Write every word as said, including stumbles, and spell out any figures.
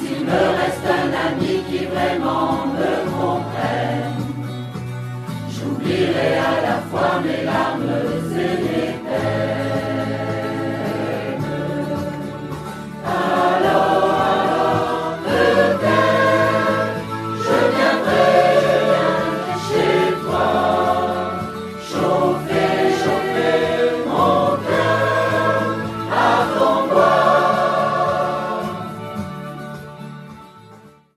s'il me reste un ami qui vraiment me comprenne, j'oublierai à la fois mes larmes